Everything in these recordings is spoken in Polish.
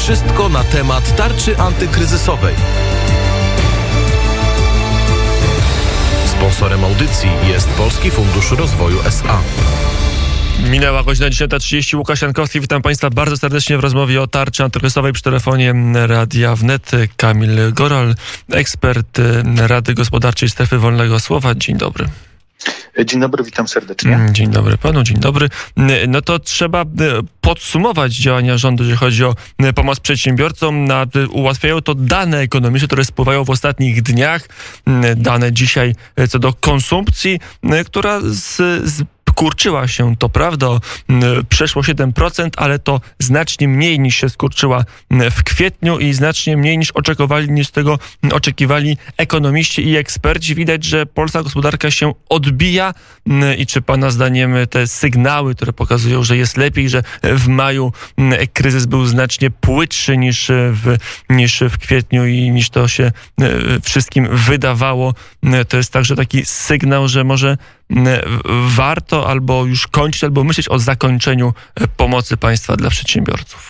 Wszystko na temat tarczy antykryzysowej. Sponsorem audycji jest Polski Fundusz Rozwoju S.A. Minęła godzina 10:30. Łukasz Jankowski, witam Państwa bardzo serdecznie w rozmowie o tarczy antykryzysowej przy telefonie Radia Wnet. Kamil Goral, ekspert Rady Gospodarczej Strefy Wolnego Słowa. Dzień dobry. Dzień dobry, witam serdecznie. Dzień dobry panu, dzień dobry. No to trzeba podsumować działania rządu, jeżeli chodzi o pomoc przedsiębiorcom. Ułatwiają to dane ekonomiczne, które spływają w ostatnich dniach. Dane dzisiaj co do konsumpcji, która skurczyła się, to prawda, przeszło 7%, ale to znacznie mniej niż się skurczyła w kwietniu i znacznie mniej niż tego oczekiwali ekonomiści i eksperci. Widać, że polska gospodarka się odbija i czy pana zdaniem te sygnały, które pokazują, że jest lepiej, że w maju kryzys był znacznie płytszy niż w kwietniu i niż to się wszystkim wydawało, to jest także taki sygnał, że może warto albo już kończyć, albo myśleć o zakończeniu pomocy państwa dla przedsiębiorców?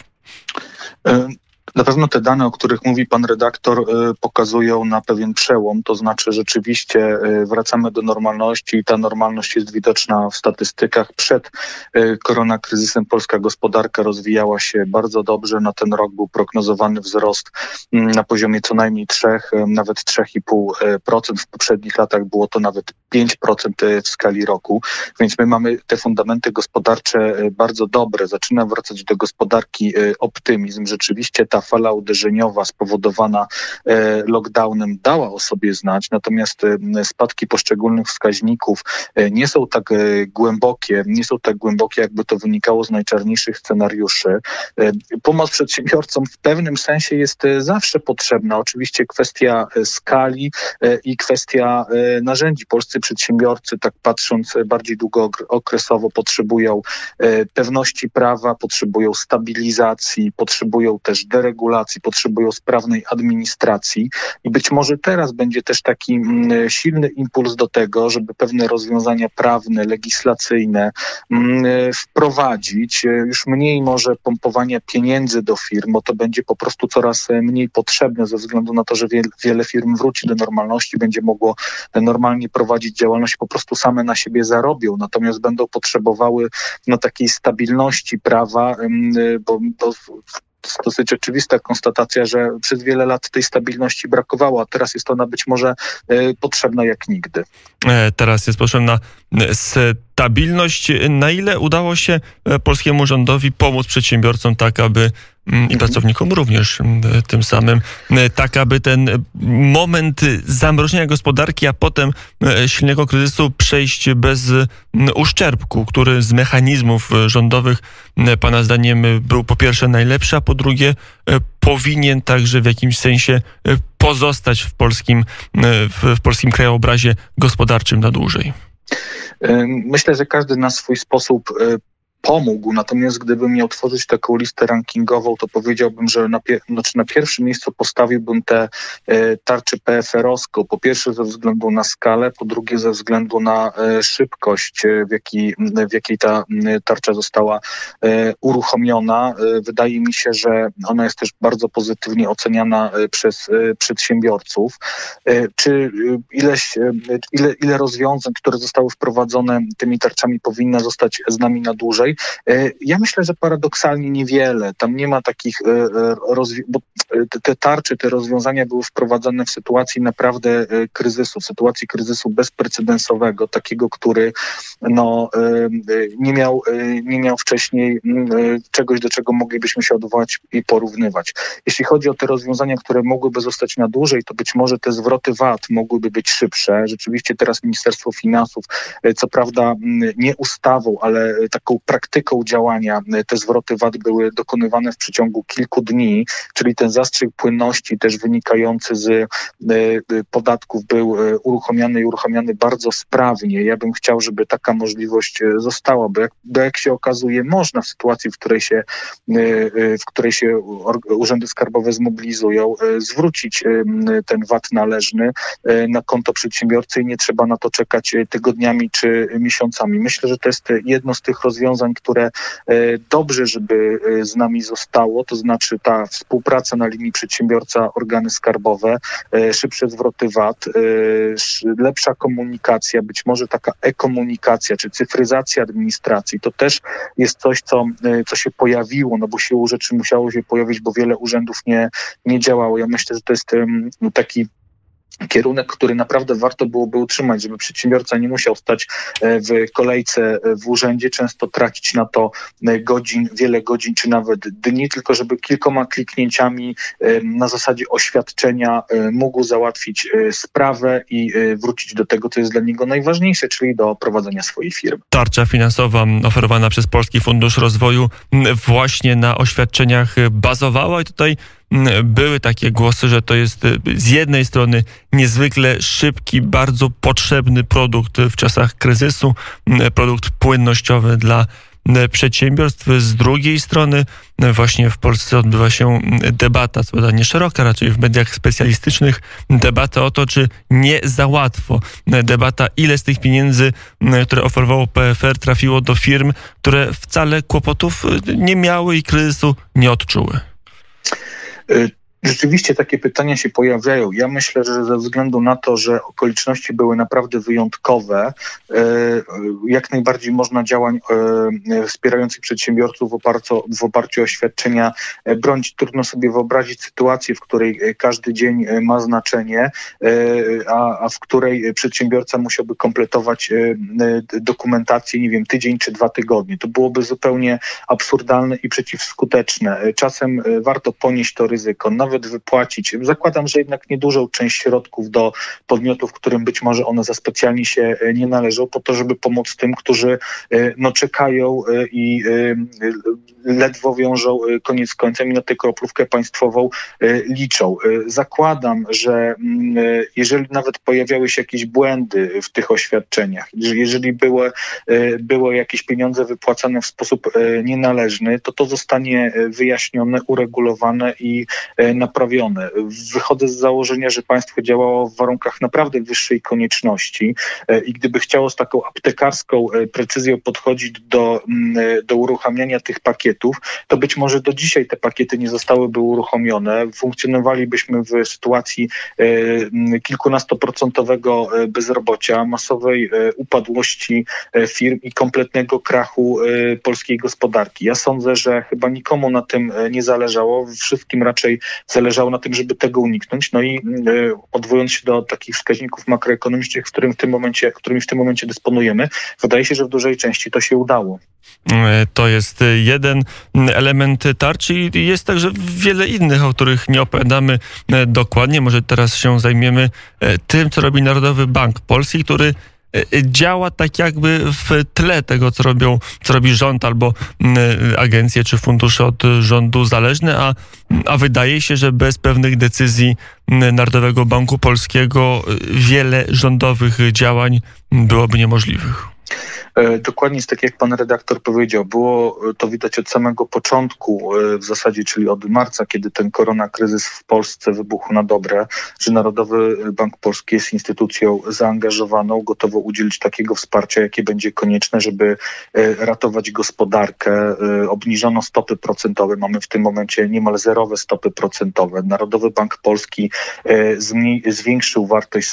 Na pewno te dane, o których mówi pan redaktor, pokazują na pewien przełom. To znaczy rzeczywiście wracamy do normalności i ta normalność jest widoczna w statystykach. Przed koronakryzysem polska gospodarka rozwijała się bardzo dobrze. Na ten rok był prognozowany wzrost na poziomie co najmniej 3, nawet 3,5%. W poprzednich latach było to nawet 5% w skali roku. Więc my mamy te fundamenty gospodarcze bardzo dobre. Zaczyna wracać do gospodarki optymizm. Rzeczywiście ta fala uderzeniowa spowodowana lockdownem dała o sobie znać, natomiast spadki poszczególnych wskaźników nie są tak głębokie, jakby to wynikało z najczarniejszych scenariuszy. Pomoc przedsiębiorcom w pewnym sensie jest zawsze potrzebna. Oczywiście kwestia skali i kwestia narzędzi. Polscy przedsiębiorcy, tak patrząc bardziej długookresowo, potrzebują pewności prawa, potrzebują stabilizacji, potrzebują też deregulacji, potrzebują sprawnej administracji i być może teraz będzie też taki silny impuls do tego, żeby pewne rozwiązania prawne, legislacyjne wprowadzić. Już mniej może pompowania pieniędzy do firm, bo to będzie po prostu coraz mniej potrzebne ze względu na to, że wiele firm wróci do normalności, będzie mogło normalnie prowadzić działalność, po prostu same na siebie zarobią, natomiast będą potrzebowały takiej stabilności prawa, bo jest dosyć oczywista konstatacja, że przez wiele lat tej stabilności brakowało, a teraz jest ona być może potrzebna jak nigdy. Teraz jest potrzebna stabilność. Na ile udało się polskiemu rządowi pomóc przedsiębiorcom tak, aby i pracownikom również tym samym, tak aby ten moment zamrożenia gospodarki, a potem silnego kryzysu przejść bez uszczerbku, który z mechanizmów rządowych pana zdaniem był po pierwsze najlepszy, a po drugie powinien także w jakimś sensie pozostać w polskim krajobrazie gospodarczym na dłużej? Myślę, że każdy na swój sposób pomógł, natomiast gdybym miał tworzyć taką listę rankingową, to powiedziałbym, że na pierwszym miejscu postawiłbym tę tarczę PFR-owską. Po pierwsze ze względu na skalę, po drugie ze względu na szybkość, w jakiej ta tarcza została uruchomiona. Wydaje mi się, że ona jest też bardzo pozytywnie oceniana przez przedsiębiorców. Czy ile rozwiązań, które zostały wprowadzone tymi tarczami, powinno zostać z nami na dłużej? Ja myślę, że paradoksalnie niewiele. Tam nie ma takich bo te tarcze, te rozwiązania były wprowadzane w sytuacji naprawdę kryzysu, w sytuacji kryzysu bezprecedensowego, takiego, który nie miał wcześniej czegoś, do czego moglibyśmy się odwołać i porównywać. Jeśli chodzi o te rozwiązania, które mogłyby zostać na dłużej, to być może te zwroty VAT mogłyby być szybsze. Rzeczywiście teraz Ministerstwo Finansów, co prawda nie ustawą, ale taką praktyką działania, te zwroty VAT były dokonywane w przeciągu kilku dni, czyli ten zastrzyk płynności też wynikający z podatków był uruchamiany bardzo sprawnie. Ja bym chciał, żeby taka możliwość została, bo jak się okazuje, można w sytuacji, w której się urzędy skarbowe zmobilizują, zwrócić ten VAT należny na konto przedsiębiorcy i nie trzeba na to czekać tygodniami czy miesiącami. Myślę, że to jest jedno z tych rozwiązań, które dobrze, żeby z nami zostało, to znaczy ta współpraca na linii przedsiębiorca-organy skarbowe, szybsze zwroty VAT, lepsza komunikacja, być może taka e-komunikacja, czy cyfryzacja administracji, to też jest coś, co się pojawiło, no bo siłą rzeczy musiało się pojawić, bo wiele urzędów nie działało. Ja myślę, że to jest taki kierunek, który naprawdę warto byłoby utrzymać, żeby przedsiębiorca nie musiał stać w kolejce w urzędzie, często tracić na to wiele godzin, czy nawet dni, tylko żeby kilkoma kliknięciami na zasadzie oświadczenia mógł załatwić sprawę i wrócić do tego, co jest dla niego najważniejsze, czyli do prowadzenia swojej firmy. Tarcza finansowa oferowana przez Polski Fundusz Rozwoju właśnie na oświadczeniach bazowała i tutaj były takie głosy, że to jest z jednej strony niezwykle szybki, bardzo potrzebny produkt w czasach kryzysu, produkt płynnościowy dla przedsiębiorstw. Z drugiej strony właśnie w Polsce odbywa się debata, co prawda nie szeroka, raczej w mediach specjalistycznych, debata o to, czy nie za łatwo. Debata, ile z tych pieniędzy, które oferowało PFR, trafiło do firm, które wcale kłopotów nie miały i kryzysu nie odczuły. Rzeczywiście takie pytania się pojawiają. Ja myślę, że ze względu na to, że okoliczności były naprawdę wyjątkowe, jak najbardziej można działań wspierających przedsiębiorców w oparciu o świadczenia bronić. Trudno sobie wyobrazić sytuację, w której każdy dzień ma znaczenie, a w której przedsiębiorca musiałby kompletować dokumentację, nie wiem, tydzień czy 2 tygodnie. To byłoby zupełnie absurdalne i przeciwskuteczne. Czasem warto ponieść to ryzyko, nawet wypłacić. Zakładam, że jednak niedużą część środków do podmiotów, którym być może one za specjalnie się nie należą, po to, żeby pomóc tym, którzy czekają i ledwo wiążą koniec z końcem i na tę kroplówkę państwową liczą. Zakładam, że jeżeli nawet pojawiały się jakieś błędy w tych oświadczeniach, jeżeli były jakieś pieniądze wypłacane w sposób nienależny, to zostanie wyjaśnione, uregulowane i naprawione. Wychodzę z założenia, że państwo działało w warunkach naprawdę wyższej konieczności i gdyby chciało z taką aptekarską precyzją podchodzić do uruchamiania tych pakietów, to być może do dzisiaj te pakiety nie zostałyby uruchomione. Funkcjonowalibyśmy w sytuacji kilkunastoprocentowego bezrobocia, masowej upadłości firm i kompletnego krachu polskiej gospodarki. Ja sądzę, że chyba nikomu na tym nie zależało. Wszystkim raczej zależało na tym, żeby tego uniknąć. No i odwołując się do takich wskaźników makroekonomicznych, którymi w tym momencie dysponujemy, wydaje się, że w dużej części to się udało. To jest jeden element tarczy i jest także wiele innych, o których nie opowiadamy dokładnie. Może teraz się zajmiemy tym, co robi Narodowy Bank Polski, który działa tak jakby w tle tego, co robi rząd albo agencje czy fundusze od rządu zależne, a wydaje się, że bez pewnych decyzji Narodowego Banku Polskiego wiele rządowych działań byłoby niemożliwych. Dokładnie jest tak, jak pan redaktor powiedział. Było to widać od samego początku w zasadzie, czyli od marca, kiedy ten koronakryzys w Polsce wybuchł na dobre, że Narodowy Bank Polski jest instytucją zaangażowaną, gotową udzielić takiego wsparcia, jakie będzie konieczne, żeby ratować gospodarkę. Obniżono stopy procentowe. Mamy w tym momencie niemal zerowe stopy procentowe. Narodowy Bank Polski zwiększył wartość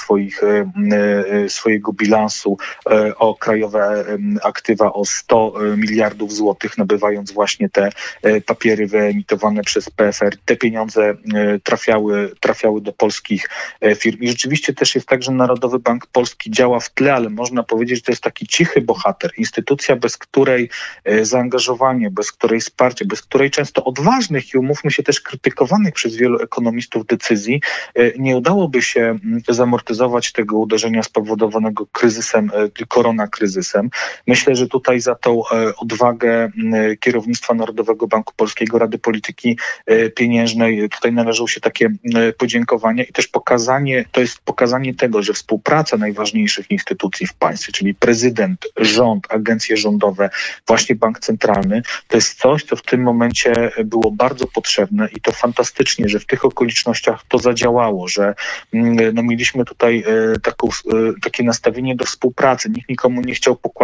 swojego bilansu o krajowe aktywa o 100 miliardów złotych, nabywając właśnie te papiery wyemitowane przez PFR. Te pieniądze trafiały do polskich firm. I rzeczywiście też jest tak, że Narodowy Bank Polski działa w tle, ale można powiedzieć, że to jest taki cichy bohater. Instytucja, bez której zaangażowanie, bez której wsparcie, bez której często odważnych i umówmy się też krytykowanych przez wielu ekonomistów decyzji, nie udałoby się zamortyzować tego uderzenia spowodowanego kryzysem, koronakryzysem. Myślę, że tutaj za tą odwagę kierownictwa Narodowego Banku Polskiego, Rady Polityki Pieniężnej, tutaj należą się takie podziękowania i też pokazanie tego, że współpraca najważniejszych instytucji w państwie, czyli prezydent, rząd, agencje rządowe, właśnie Bank Centralny, to jest coś, co w tym momencie było bardzo potrzebne i to fantastycznie, że w tych okolicznościach to zadziałało, że mieliśmy tutaj takie nastawienie do współpracy. Nikt nikomu nie chciał pokładać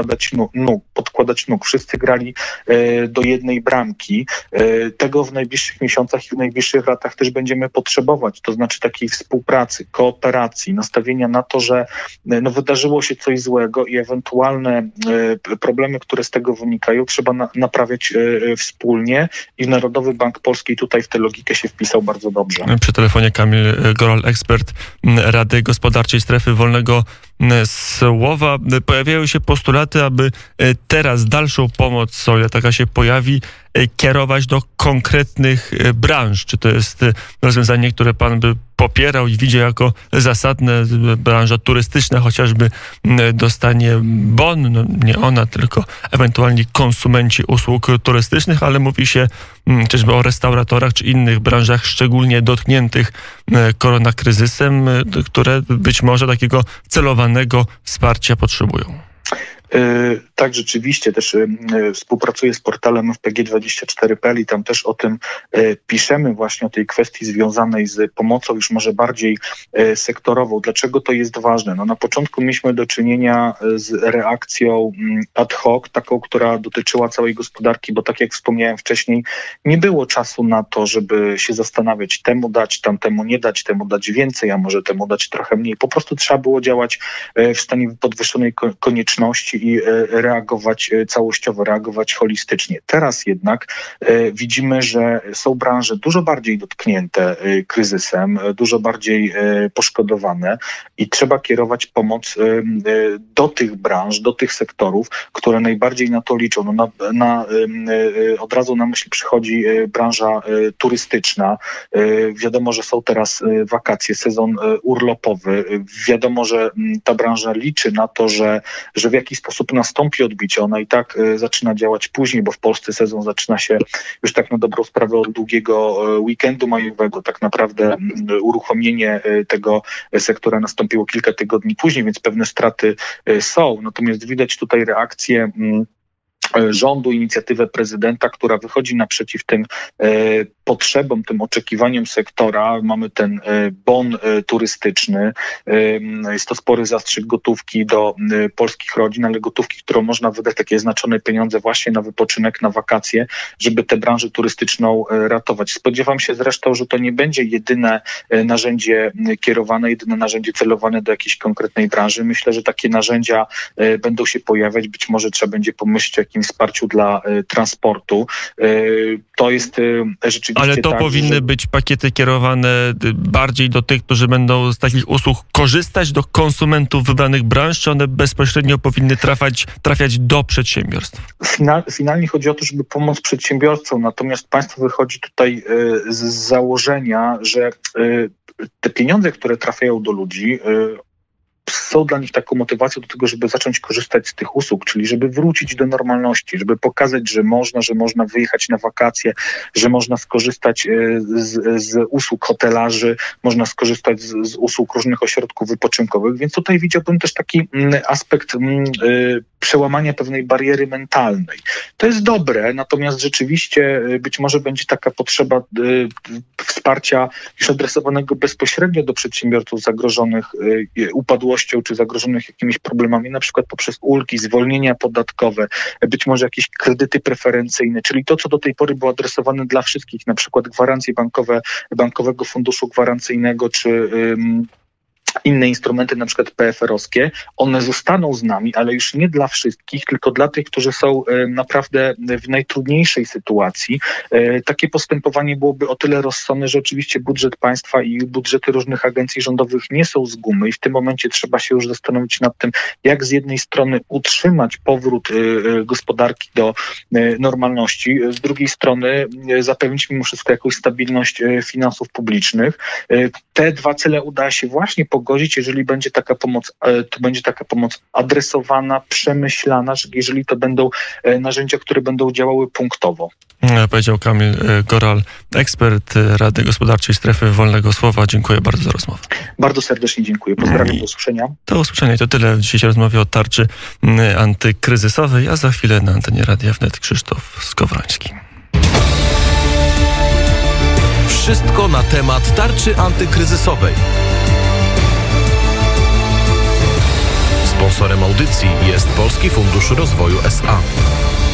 podkładać nóg. Wszyscy grali do jednej bramki. Tego w najbliższych miesiącach i w najbliższych latach też będziemy potrzebować. To znaczy takiej współpracy, kooperacji, nastawienia na to, że wydarzyło się coś złego i ewentualne problemy, które z tego wynikają, trzeba naprawiać wspólnie i Narodowy Bank Polski tutaj w tę logikę się wpisał bardzo dobrze. Przy telefonie Kamil Goral, ekspert Rady Gospodarczej Strefy Wolnego Słowa. Pojawiają się postulaty, aby teraz dalszą pomoc, o ile taka się pojawi, kierować do konkretnych branż. Czy to jest rozwiązanie, które pan by popierał i widzi jako zasadne? Branża turystyczna chociażby dostanie bon, nie ona, tylko ewentualnie konsumenci usług turystycznych, ale mówi się chociażby o restauratorach czy innych branżach szczególnie dotkniętych koronakryzysem, które być może takiego celowanego wsparcia potrzebują. Tak, rzeczywiście też współpracuję z portalem FPG24.pl i tam też o tym piszemy, właśnie o tej kwestii związanej z pomocą już może bardziej sektorową. Dlaczego to jest ważne? Na początku mieliśmy do czynienia z reakcją ad hoc, taką, która dotyczyła całej gospodarki, bo tak jak wspomniałem wcześniej, nie było czasu na to, żeby się zastanawiać, temu dać, tamtemu nie dać, temu dać więcej, a może temu dać trochę mniej. Po prostu trzeba było działać w stanie podwyższonej konieczności i reagować całościowo, reagować holistycznie. Teraz jednak widzimy, że są branże dużo bardziej dotknięte kryzysem, dużo bardziej poszkodowane i trzeba kierować pomoc do tych branż, do tych sektorów, które najbardziej na to liczą. Od razu na myśl przychodzi branża turystyczna. Wiadomo, że są teraz wakacje, sezon urlopowy. Wiadomo, że ta branża liczy na to, że w jakiś sposób nastąpi odbicie. Ona i tak zaczyna działać później, bo w Polsce sezon zaczyna się już tak na dobrą sprawę od długiego weekendu majowego. Tak naprawdę uruchomienie tego sektora nastąpiło kilka tygodni później, więc pewne straty są. Natomiast widać tutaj reakcję rządu, inicjatywę prezydenta, która wychodzi naprzeciw tym potrzebom, tym oczekiwaniom sektora. Mamy ten bon turystyczny. Jest to spory zastrzyk gotówki do polskich rodzin, ale gotówki, którą można wydać, takie znaczone pieniądze właśnie na wypoczynek, na wakacje, żeby tę branżę turystyczną ratować. Spodziewam się zresztą, że to nie będzie jedyne narzędzie kierowane, jedyne narzędzie celowane do jakiejś konkretnej branży. Myślę, że takie narzędzia będą się pojawiać. Być może trzeba będzie pomyśleć o jakimś wsparciu dla transportu. To jest rzeczywiście ale to tak, powinny być pakiety kierowane bardziej do tych, którzy będą z takich usług korzystać, do konsumentów wybranych branż, czy one bezpośrednio powinny trafiać do przedsiębiorstw? Finalnie chodzi o to, żeby pomóc przedsiębiorcom, natomiast państwo wychodzi tutaj z założenia, że te pieniądze, które trafiają do ludzi, są dla nich taką motywacją do tego, żeby zacząć korzystać z tych usług, czyli żeby wrócić do normalności, żeby pokazać, że można wyjechać na wakacje, że można skorzystać z usług hotelarzy, można skorzystać z usług różnych ośrodków wypoczynkowych, więc tutaj widziałbym też taki aspekt przełamania pewnej bariery mentalnej. To jest dobre, natomiast rzeczywiście być może będzie taka potrzeba wsparcia już adresowanego bezpośrednio do przedsiębiorców zagrożonych upadłością czy zagrożonych jakimiś problemami, na przykład poprzez ulgi, zwolnienia podatkowe, być może jakieś kredyty preferencyjne, czyli to, co do tej pory było adresowane dla wszystkich, na przykład gwarancje bankowe, Bankowego Funduszu Gwarancyjnego czy inne instrumenty, na przykład PFR-owskie, one zostaną z nami, ale już nie dla wszystkich, tylko dla tych, którzy są naprawdę w najtrudniejszej sytuacji. Takie postępowanie byłoby o tyle rozsądne, że oczywiście budżet państwa i budżety różnych agencji rządowych nie są z gumy i w tym momencie trzeba się już zastanowić nad tym, jak z jednej strony utrzymać powrót gospodarki do normalności, z drugiej strony zapewnić mimo wszystko jakąś stabilność finansów publicznych. Te dwa cele uda się właśnie pogodzić, jeżeli będzie taka pomoc adresowana, przemyślana, jeżeli to będą narzędzia, które będą działały punktowo. Powiedział Kamil Goral, ekspert Rady Gospodarczej Strefy Wolnego Słowa. Dziękuję bardzo za rozmowę. Bardzo serdecznie dziękuję. Pozdrawiam, do usłyszenia. Do usłyszenia. To tyle w dzisiejszej rozmowie o tarczy antykryzysowej, a za chwilę na antenie Radia Wnet Krzysztof Skowroński. Wszystko na temat tarczy antykryzysowej. Sponsorem audycji jest Polski Fundusz Rozwoju SA.